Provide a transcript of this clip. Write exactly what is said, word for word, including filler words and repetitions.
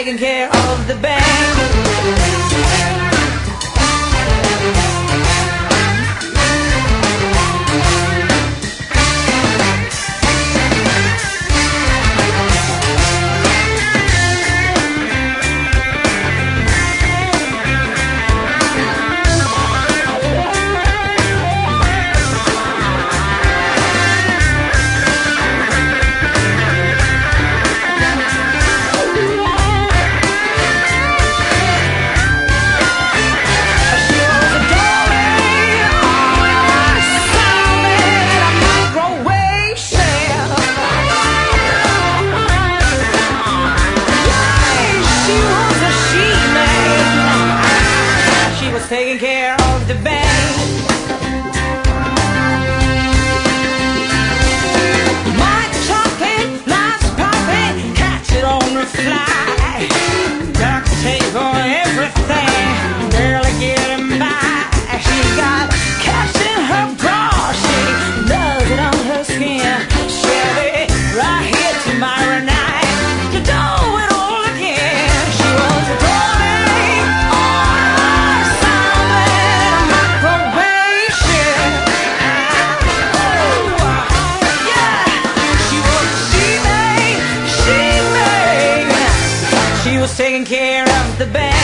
taking care of the bank. Taking care of the bank. My chocolate, nice poppy, catch it on the fly. Duct tape on everything, girl, I get him by. She got cash in her bra, she does it on her skin. Chevy, right here tomorrow night, to do it all again. She was a darling, oh, something microwave. Oh, yeah, she was, she made, she made. She was taking care of the band.